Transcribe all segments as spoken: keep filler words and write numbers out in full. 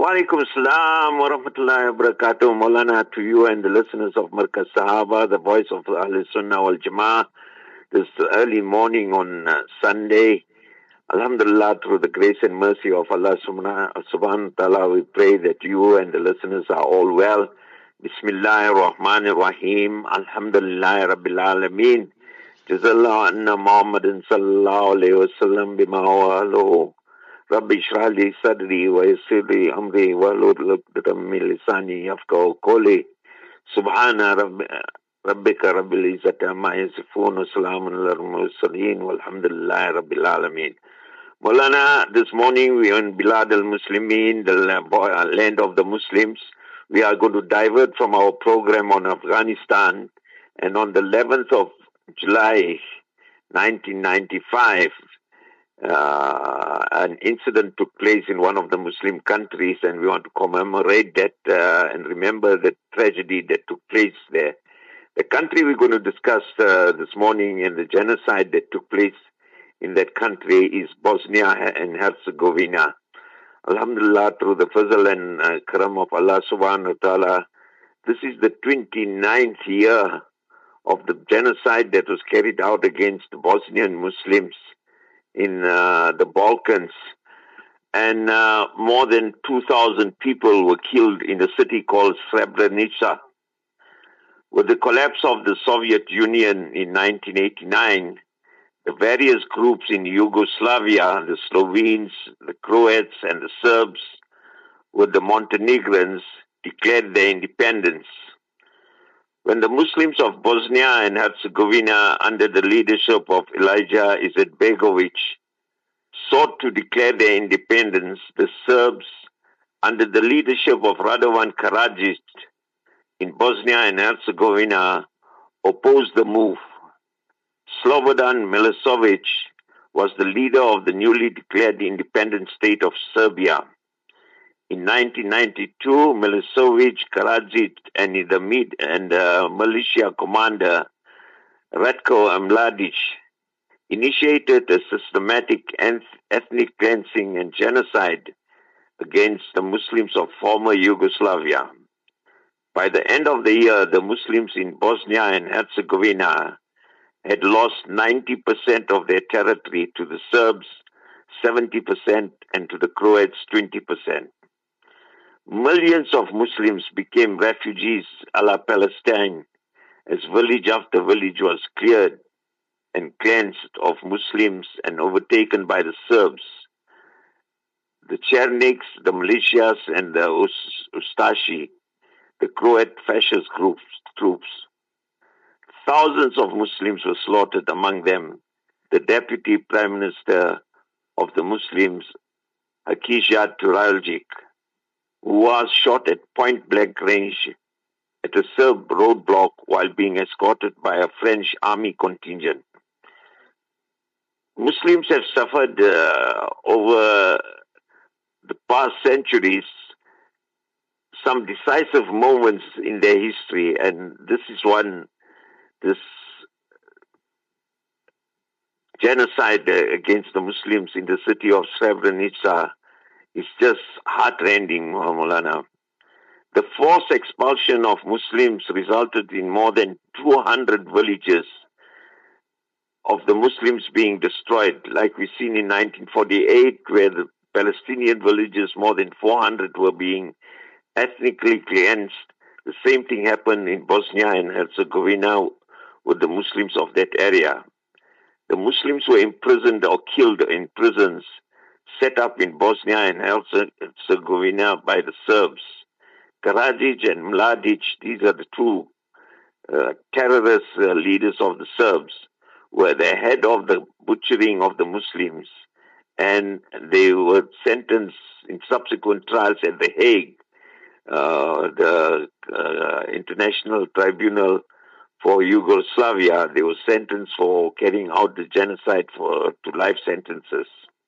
Walaikum Assalam wa rahmatullahi wa barakatuh. Maulana, to you and the listeners of Markaz Sahaba, the voice of Ahl Sunnah wal Jama'ah, this early morning on uh, Sunday. Alhamdulillah, through the grace and mercy of Allah subhanahu wa ta'ala, we pray that you and the listeners are all well. Bismillahir Rahmanir Rahim. Alhamdulillah Rabbil Alameen. Jazallahu anna Muhammadin sallallahu alayhi wa sallam bima wa aluhu. Rabbi shrah li sadri wa yassir li amri wa hlul uqdatam min lisani yafqahu qawli. Subhana rabbika rabbil izzati amma yasifun wa salamun alal mursalin walhamdulillahi rabbil alamin. Maulana, this morning we are in Bilad al-Muslimin, the land of the Muslims. We are going to divert from our program on Afghanistan, and on the eleventh of July nineteen ninety-five, Uh, an incident took place in one of the Muslim countries, and we want to commemorate that uh, and remember the tragedy that took place there. The country we're going to discuss uh, this morning and the genocide that took place in that country is Bosnia and Herzegovina. Alhamdulillah, through the fazl and uh, karam of Allah subhanahu wa ta'ala, this is the twenty-ninth year of the genocide that was carried out against Bosnian Muslims in uh, the Balkans, and uh, more than two thousand people were killed in a city called Srebrenica. With the collapse of the Soviet Union in nineteen eighty-nine, the various groups in Yugoslavia, the Slovenes, the Croats, and the Serbs, with the Montenegrins, declared their independence. When the Muslims of Bosnia and Herzegovina, under the leadership of Elijah Izetbegovic, sought to declare their independence, the Serbs, under the leadership of Radovan Karadzic in Bosnia and Herzegovina, opposed the move. Slobodan Milosevic was the leader of the newly declared independent state of Serbia. In nineteen ninety-two, Milosevic, Karadzic, and the mid and uh, militia commander Ratko Mladic initiated a systematic ethnic cleansing and genocide against the Muslims of former Yugoslavia. By the end of the year, the Muslims in Bosnia and Herzegovina had lost ninety percent of their territory to the Serbs, seventy percent, and to the Croats, twenty percent. Millions of Muslims became refugees a la Palestine, as village after village was cleared and cleansed of Muslims and overtaken by the Serbs, the Cherniks, the militias, and the Ustashi, the Croat fascist groups, troops. Thousands of Muslims were slaughtered, among them the Deputy Prime Minister of the Muslims, Hakizat Turaljic, who was shot at point-blank range at a Serb roadblock while being escorted by a French army contingent. Muslims have suffered uh, over the past centuries some decisive moments in their history, and this is one, this genocide against the Muslims in the city of Srebrenica is just heart-rending, Maulana. The forced expulsion of Muslims resulted in more than two hundred villages of the Muslims being destroyed, like we've seen in nineteen forty-eight, where the Palestinian villages, more than four hundred, were being ethnically cleansed. The same thing happened in Bosnia and Herzegovina with the Muslims of that area. The Muslims were imprisoned or killed in prisons set up in Bosnia and Herzegovina by the Serbs. Karadzic and Mladic, these are the two uh, terrorist uh, leaders of the Serbs, were the head of the butchering of the Muslims, and they were sentenced in subsequent trials at The Hague, uh, the uh, International Tribunal for Yugoslavia. They were sentenced for carrying out the genocide for to life sentences.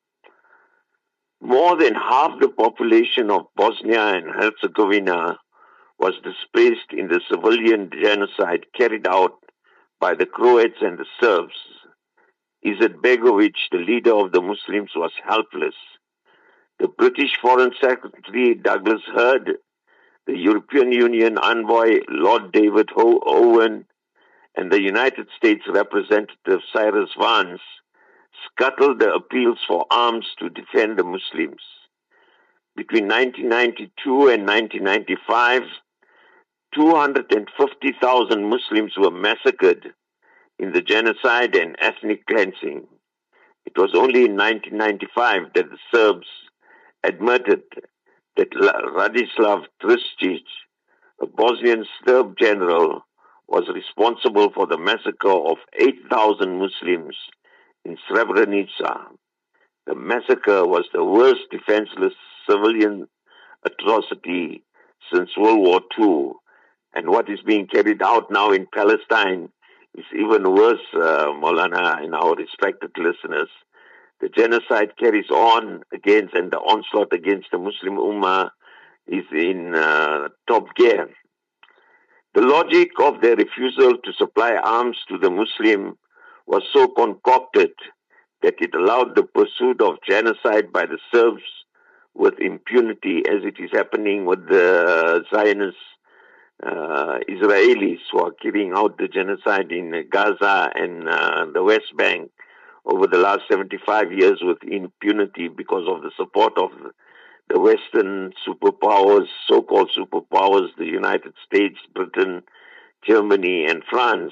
More than half the population of Bosnia and Herzegovina was displaced in the civilian genocide carried out by the Croats and the Serbs. Izetbegovic, the leader of the Muslims, was helpless. The British Foreign Secretary Douglas Hurd, the European Union envoy Lord David Ho- Owen, and the United States Representative Cyrus Vance scuttled the appeals for arms to defend the Muslims. Between nineteen ninety-two and nineteen ninety-five, two hundred fifty thousand Muslims were massacred in the genocide and ethnic cleansing. It was only in nineteen ninety-five that the Serbs admitted that Radislav Tristic, a Bosnian Serb general, was responsible for the massacre of eight thousand Muslims in Srebrenica. The massacre was the worst defenseless civilian atrocity since World War Two, and what is being carried out now in Palestine is even worse, uh, Maulana and our respected listeners. The genocide carries on against, and the onslaught against the Muslim Ummah is in uh, top gear. The logic of their refusal to supply arms to the Muslim was so concocted that it allowed the pursuit of genocide by the Serbs with impunity, as it is happening with the Zionist uh, Israelis who are carrying out the genocide in Gaza and uh, the West Bank over the last seventy-five years with impunity because of the support of the Western superpowers, so-called superpowers, the United States, Britain, Germany, and France.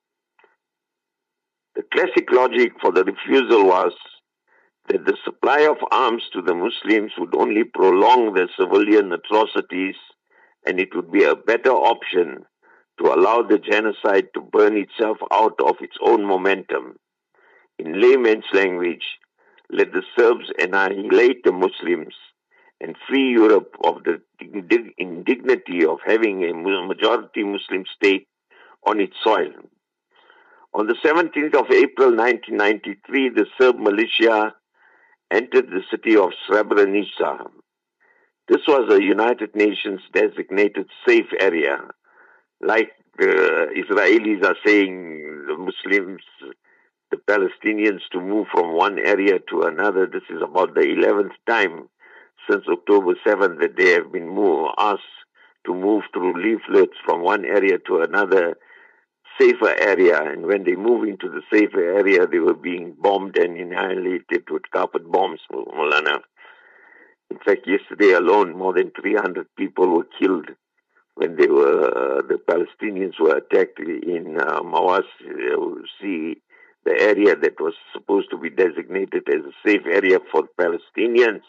The classic logic for the refusal was that the supply of arms to the Muslims would only prolong the civilian atrocities, and it would be a better option to allow the genocide to burn itself out of its own momentum. In layman's language, let the Serbs annihilate the Muslims and free Europe of the indignity of having a majority Muslim state on its soil. On the seventeenth of April nineteen ninety-three, the Serb militia entered the city of Srebrenica. This was a United Nations designated safe area. Like uh, Israelis are saying, the Muslims, the Palestinians to move from one area to another. This is about the eleventh time since October seventh that they have been move, asked to move through leaflets from one area to another safer area. And when they move into the safer area, they were being bombed and annihilated with carpet bombs, Maulana. In fact, yesterday alone, more than three hundred people were killed when they were uh, the Palestinians were attacked in uh, Mawasi, the area that was supposed to be designated as a safe area for Palestinians.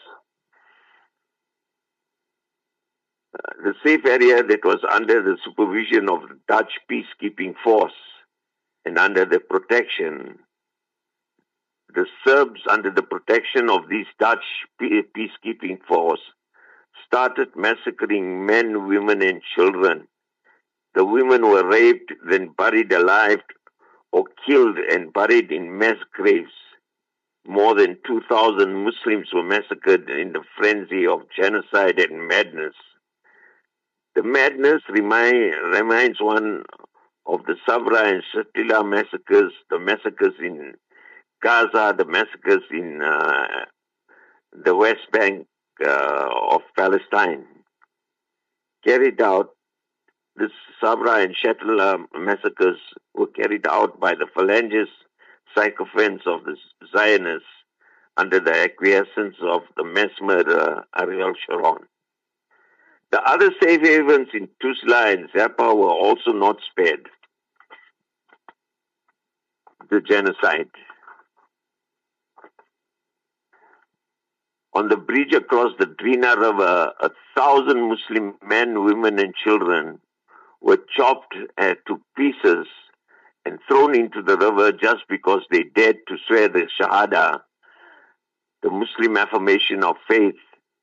Uh, the safe area that was under the supervision of the Dutch peacekeeping force and under the protection, the Serbs under the protection of this Dutch peacekeeping force started massacring men, women, and children. The women were raped, then buried alive, or killed and buried in mass graves. More than two thousand Muslims were massacred in the frenzy of genocide and madness. The madness remind, reminds one of the Sabra and Shatila massacres, the massacres in Gaza, the massacres in uh, the West Bank uh, of Palestine. Carried out, this Sabra and Shatila massacres were carried out by the phalangist sycophants of the Zionists under the acquiescence of the mass murderer Ariel Sharon. The other safe havens in Tuzla and Zappa were also not spared the genocide. On the bridge across the Drina River, a thousand Muslim men, women, and children were chopped uh, to pieces and thrown into the river just because they dared to swear the Shahada, the Muslim affirmation of faith.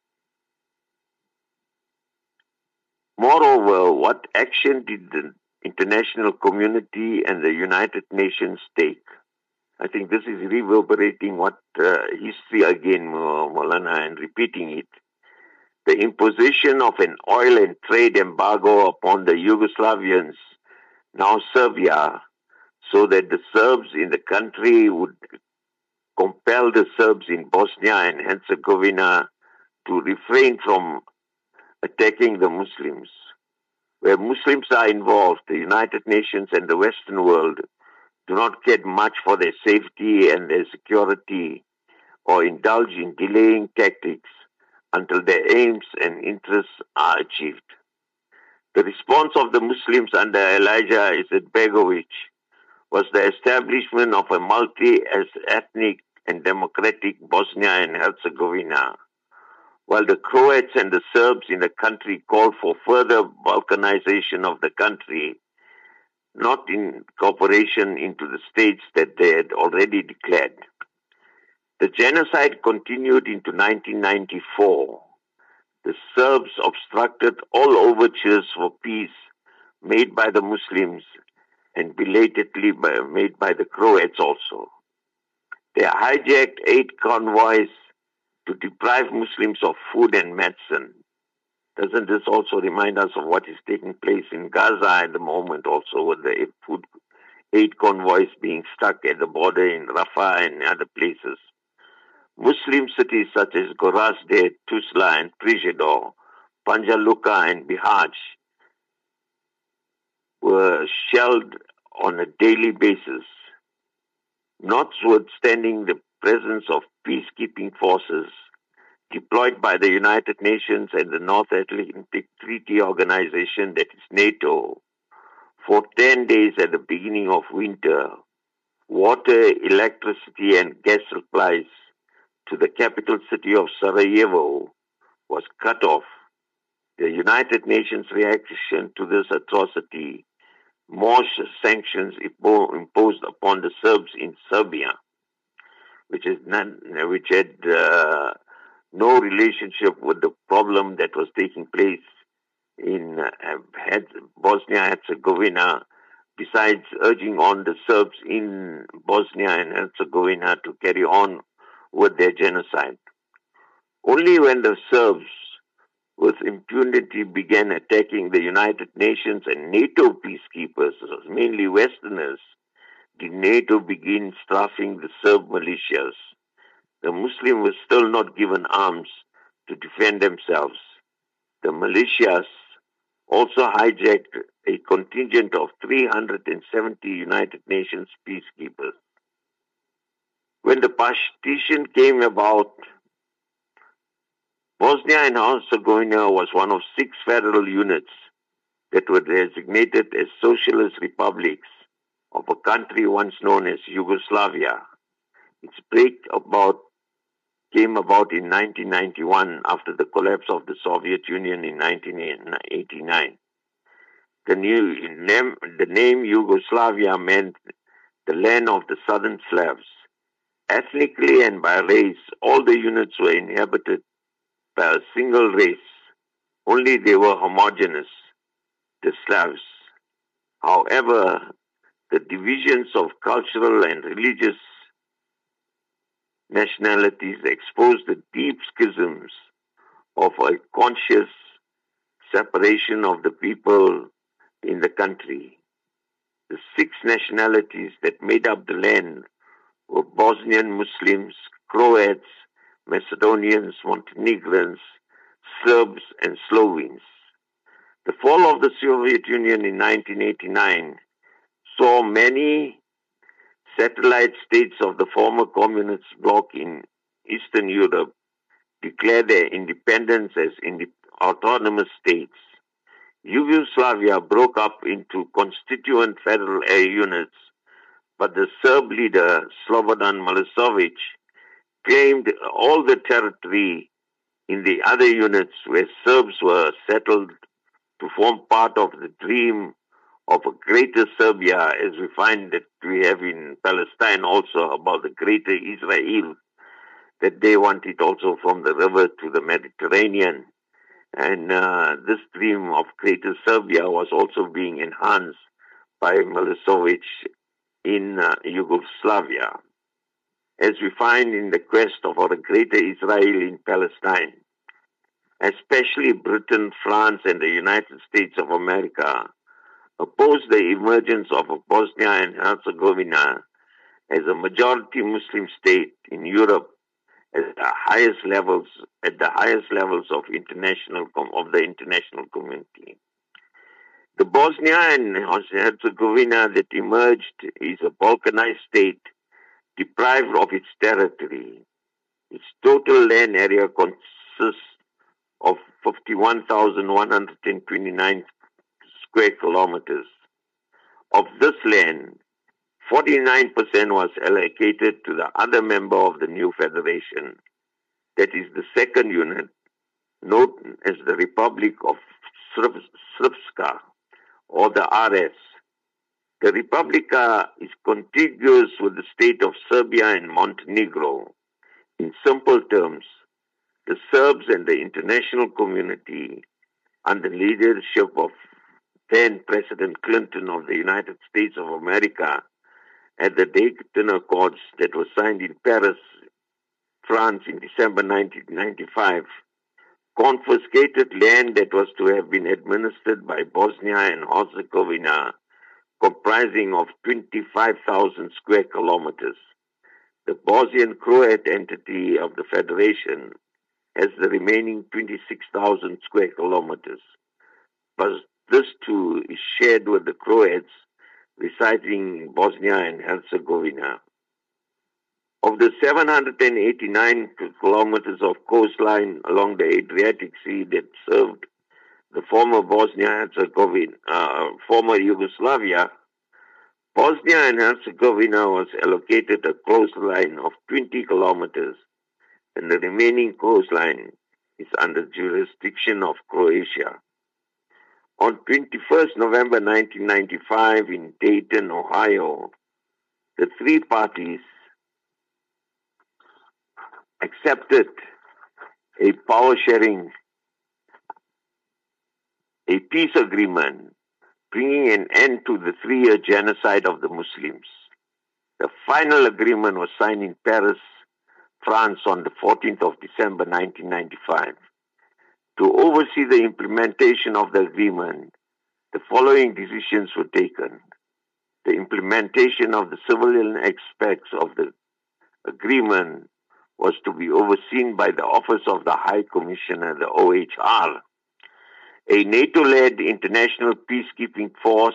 Moreover, what action did the international community and the United Nations take? I think this is reverberating what uh, history again, Maulana, and repeating it. The imposition of an oil and trade embargo upon the Yugoslavians, now Serbia, so that the Serbs in the country would compel the Serbs in Bosnia and Herzegovina to refrain from attacking the Muslims. Where Muslims are involved, the United Nations and the Western world do not care much for their safety and their security or indulge in delaying tactics until their aims and interests are achieved. The response of the Muslims under Elijah Izetbegovic was the establishment of a multi-ethnic and democratic Bosnia and Herzegovina, while the Croats and the Serbs in the country called for further Balkanization of the country, not incorporation into the states that they had already declared. The genocide continued into nineteen ninety-four. The Serbs obstructed all overtures for peace made by the Muslims and belatedly by, made by the Croats also. They hijacked eight convoys to deprive Muslims of food and medicine. Doesn't this also remind us of what is taking place in Gaza at the moment also, with the eight, food, eight convoys being stuck at the border in Rafah and other places? Muslim cities such as Gorazde, Tuzla and Prijedor, Banja Luka and Bihać were shelled on a daily basis. Notwithstanding the presence of peacekeeping forces deployed by the United Nations and the North Atlantic Treaty Organization, that is NATO, for ten days at the beginning of winter, water, electricity and gas supplies to the capital city of Sarajevo was cut off. The United Nations reaction to this atrocity, more sanctions imposed upon the Serbs in Serbia, which is none, which had uh, no relationship with the problem that was taking place in uh, Bosnia-Herzegovina, besides urging on the Serbs in Bosnia and Herzegovina to carry on with their genocide. Only when the Serbs with impunity began attacking the United Nations and NATO peacekeepers, mainly Westerners, did NATO begin strafing the Serb militias. The Muslims were still not given arms to defend themselves. The militias also hijacked a contingent of three hundred seventy United Nations peacekeepers. When the partition came about, Bosnia and Herzegovina was one of six federal units that were designated as socialist republics of a country once known as Yugoslavia. Its break about came about in nineteen ninety-one after the collapse of the Soviet Union in nineteen eighty-nine. The, new, name, the name Yugoslavia meant the land of the southern Slavs. Ethnically and by race, all the units were inhabited by a single race. Only they were homogeneous, the Slavs. However, the divisions of cultural and religious nationalities exposed the deep schisms of a conscious separation of the people in the country. The six nationalities that made up the land were Bosnian Muslims, Croats, Macedonians, Montenegrins, Serbs, and Slovenes. The fall of the Soviet Union in nineteen eighty-nine saw many satellite states of the former communist bloc in Eastern Europe declare their independence as ind- autonomous states. Yugoslavia broke up into constituent federal air units, but the Serb leader, Slobodan Milosevic, claimed all the territory in the other units where Serbs were settled to form part of the dream of a greater Serbia, as we find that we have in Palestine also about the greater Israel, that they want it also from the river to the Mediterranean. And uh, this dream of greater Serbia was also being enhanced by Milosevic in uh, Yugoslavia, as we find in the quest of a greater Israel in Palestine. Especially Britain, France, and the United States of America opposed the emergence of Bosnia and Herzegovina as a majority Muslim state in Europe at the highest levels, at the highest levels of international of the international community. The Bosnia and Herzegovina that emerged is a balkanized state deprived of its territory. Its total land area consists of fifty-one thousand one hundred twenty-nine square kilometers. Of this land, forty-nine percent was allocated to the other member of the new federation, that is the second unit, known as the Republic of Srpska, or the R S. The Republika is contiguous with the state of Serbia and Montenegro. In simple terms, the Serbs and the international community, under the leadership of then President Clinton of the United States of America, at the Dayton Accords that were signed in Paris, France in December nineteen ninety-five, confiscated land that was to have been administered by Bosnia and Herzegovina, comprising of twenty-five thousand square kilometers. The Bosnian Croat entity of the Federation has the remaining twenty-six thousand square kilometers, but this too is shared with the Croats residing in Bosnia and Herzegovina. Of the seven hundred eighty-nine kilometers of coastline along the Adriatic Sea that served the former Bosnia-Herzegovina, uh, former Yugoslavia, Bosnia and Herzegovina was allocated a coastline of twenty kilometers, and the remaining coastline is under jurisdiction of Croatia. On twenty-first November nineteen ninety-five in Dayton, Ohio, the three parties accepted a power-sharing, a peace agreement, bringing an end to the three-year genocide of the Muslims. The final agreement was signed in Paris, France on the fourteenth of December nineteen ninety-five. To oversee the implementation of the agreement, the following decisions were taken. The implementation of the civilian aspects of the agreement was to be overseen by the Office of the High Commissioner, the O H R. A NATO-led international peacekeeping force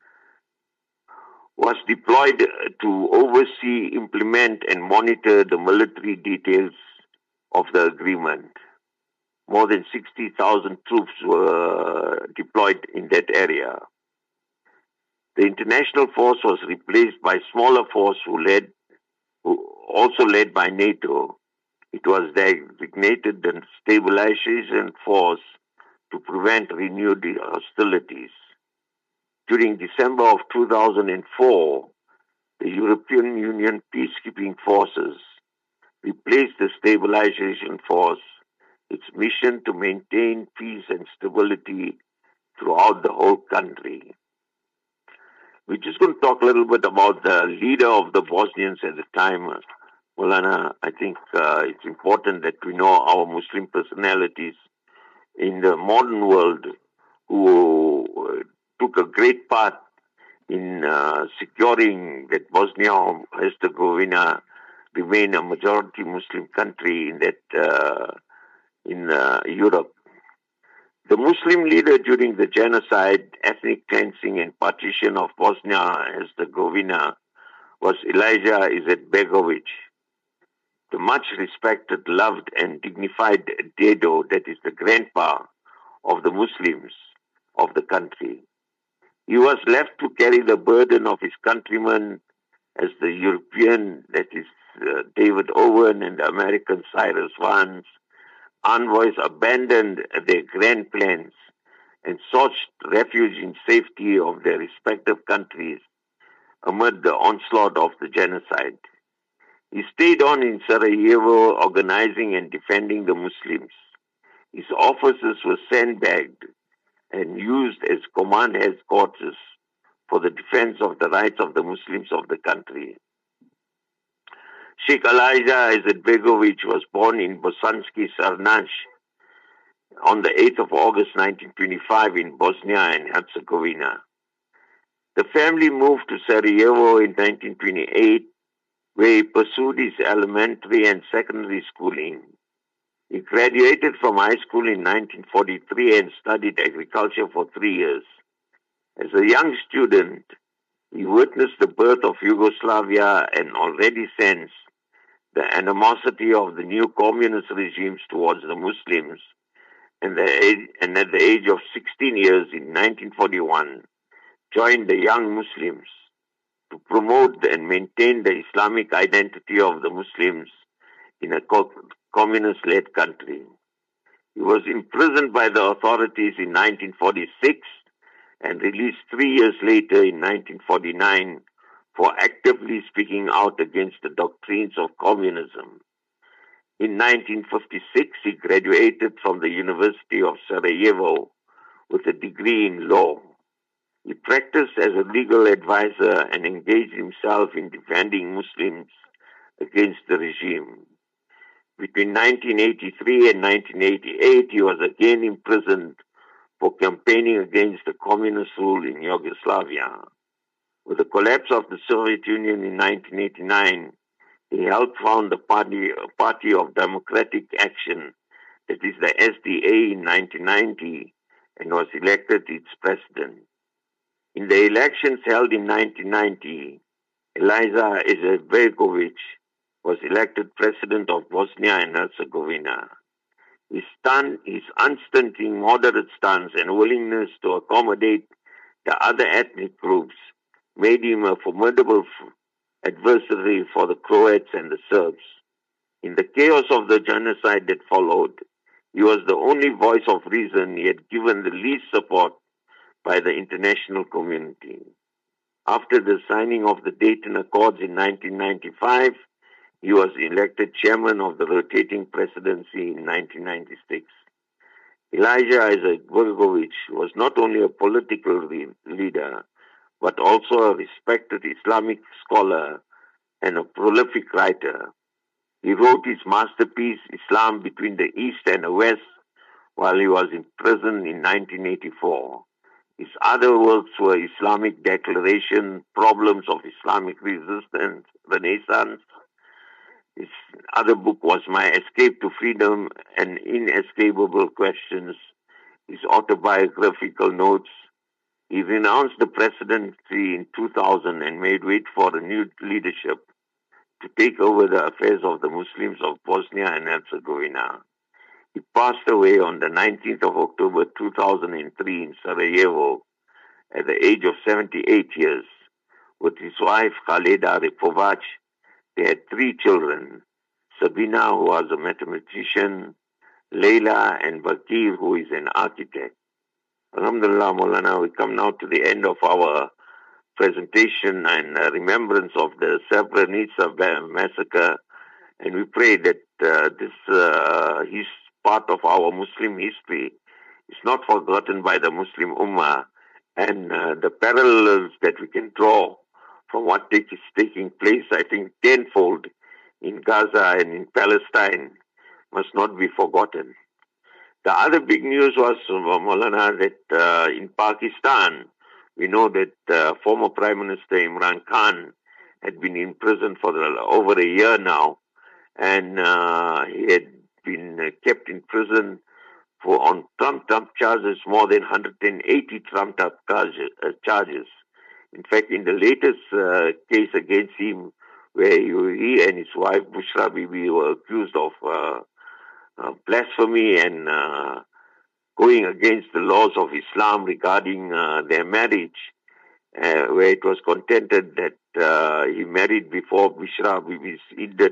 was deployed to oversee, implement, and monitor the military details of the agreement. More than sixty thousand troops were deployed in that area. The international force was replaced by a smaller force who led, who also led by NATO. It was designated the Stabilization Force to prevent renewed hostilities. During December of two thousand four, the European Union peacekeeping forces replaced the Stabilization Force, its mission to maintain peace and stability throughout the whole country. We're just going to talk a little bit about the leader of the Bosnians at the time. Maulana, I think uh, it's important that we know our Muslim personalities in the modern world who uh, took a great part in uh, securing that Bosnia-Herzegovina remain a majority Muslim country in that uh, in uh, Europe. The Muslim leader during the genocide, ethnic cleansing, and partition of Bosnia-Herzegovina was Elijah Izetbegovic, the much respected, loved, and dignified Dedo, that is the grandpa of the Muslims of the country. He was left to carry the burden of his countrymen as the European, that is uh, David Owen, and the American Cyrus Vance envoys abandoned their grand plans and sought refuge in safety of their respective countries amid the onslaught of the genocide. He stayed on in Sarajevo, organizing and defending the Muslims. His officers were sandbagged and used as command headquarters for the defense of the rights of the Muslims of the country. Sheikh Elijah Izetbegovic was born in Bosanski Sarnaj on the eighth of August nineteen twenty-five in Bosnia and Herzegovina. The family moved to Sarajevo in nineteen twenty-eight where he pursued his elementary and secondary schooling. He graduated from high school in nineteen forty-three and studied agriculture for three years. As a young student, he witnessed the birth of Yugoslavia and already sensed the animosity of the new communist regimes towards the Muslims, and, the age, and at the age of sixteen years in nineteen forty-one, joined the Young Muslims to promote and maintain the Islamic identity of the Muslims in a communist-led country. He was imprisoned by the authorities in nineteen forty-six and released three years later in nineteen forty-nine for actively speaking out against the doctrines of communism. In nineteen fifty-six, he graduated from the University of Sarajevo with a degree in law. He practiced as a legal advisor and engaged himself in defending Muslims against the regime. Between nineteen eighty-three and nineteen eighty-eight, he was again imprisoned for campaigning against the communist rule in Yugoslavia. With the collapse of the Soviet Union in nineteen eighty-nine, he helped found the Party, Party of Democratic Action, that is the S D A, in nineteen ninety, and was elected its president. In the elections held in nineteen ninety, Eliezer Izetbegovic was elected president of Bosnia and Herzegovina. His, stand, his unstinting moderate stance and willingness to accommodate the other ethnic groups made him a formidable adversary for the Croats and the Serbs. In the chaos of the genocide that followed, he was the only voice of reason, yet given the least support by the international community. After the signing of the Dayton Accords in nineteen ninety-five, he was elected chairman of the rotating presidency in nineteen ninety-six. Eliezer Izetbegovic was not only a political re- leader, but also a respected Islamic scholar and a prolific writer. He wrote his masterpiece, Islam Between the East and the West, while he was in prison in nineteen eighty-four. His other works were Islamic Declaration, Problems of Islamic Resistance, Renaissance. His other book was My Escape to Freedom and Inescapable Questions, his autobiographical notes. He renounced the presidency in two thousand and made way for a new leadership to take over the affairs of the Muslims of Bosnia and Herzegovina. He passed away on the nineteenth of October two thousand three in Sarajevo at the age of seventy-eight years. With his wife Khaleda Ripovac, they had three children, Sabina, who was a mathematician, Leila, and Bakir, who is an architect. Alhamdulillah, Maulana, we come now to the end of our presentation and uh, remembrance of the Srebrenica massacre, and we pray that uh, this uh, his part of our Muslim history is not forgotten by the Muslim Ummah, and uh, the parallels that we can draw from what take, is taking place, I think, tenfold in Gaza and in Palestine must not be forgotten. The other big news was, uh, Maulana, that uh, in Pakistan, we know that uh, former Prime Minister Imran Khan had been in prison for the, over a year now, and uh, he had been uh, kept in prison for on trumped-up charges, more than one hundred eighty trumped-up charges, uh, charges. In fact, in the latest uh, case against him, where he, he and his wife Bushra Bibi were accused of uh, uh, blasphemy and uh, going against the laws of Islam regarding uh, their marriage, uh, where it was contended that uh, he married before Bushra Bibi's iddat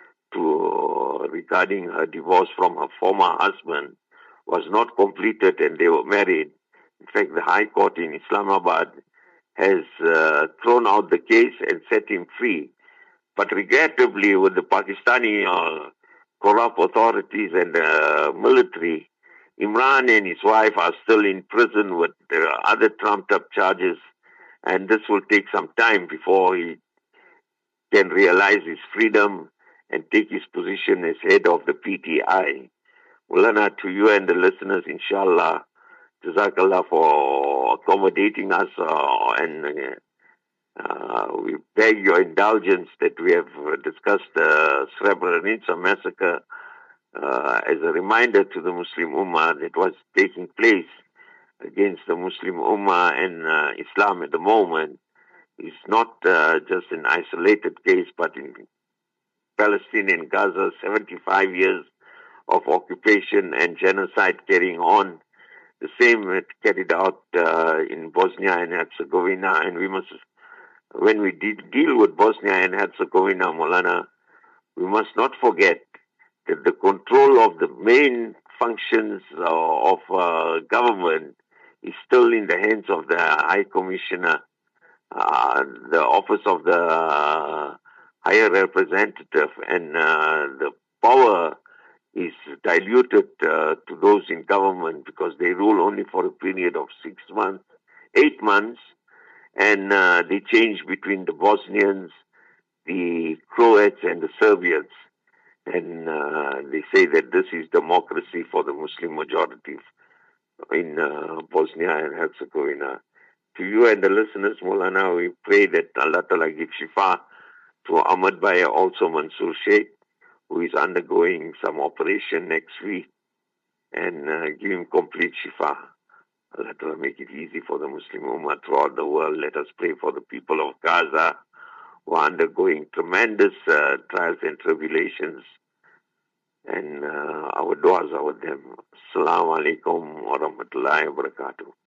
to uh, regarding her divorce from her former husband was not completed and they were married. In fact, the High Court in Islamabad has uh, thrown out the case and set him free. But regrettably, with the Pakistani uh, corrupt authorities and uh, military, Imran and his wife are still in prison with uh, other trumped-up charges, and this will take some time before he can realize his freedom and take his position as head of the P T I. Mulana, to you and the listeners, inshallah, Jazakallah for accommodating us uh, and uh, Uh, we beg your indulgence that we have discussed the Srebrenica massacre uh, as a reminder to the Muslim Ummah that was taking place against the Muslim Ummah and uh, Islam at the moment is not uh, just an isolated case, but in Palestine and Gaza, seventy-five years of occupation and genocide carrying on. The same it carried out uh, in Bosnia and Herzegovina, and we must, when we de- deal with Bosnia and Herzegovina, Molana, we must not forget that the control of the main functions uh, of uh, government is still in the hands of the High Commissioner, uh, the office of the uh, Higher Representative, and uh, the power is diluted uh, to those in government because they rule only for a period of six months, eight months, and uh, they change between the Bosnians, the Croats, and the Serbians. And uh, they say that this is democracy for the Muslim majority in uh, Bosnia and Herzegovina. To you and the listeners, Molana, we pray that Allah Ta'ala give shifa to Ahmad Bhai, also Mansoor Sheikh, who is undergoing some operation next week, and uh, give him complete shifa. Allah Ta'ala make it easy for the Muslim Ummah throughout the world. Let us pray for the people of Gaza who are undergoing tremendous uh, trials and tribulations. And uh, our du'as are with them. Assalamu alaikum wa rahmatullahi wa barakatuh.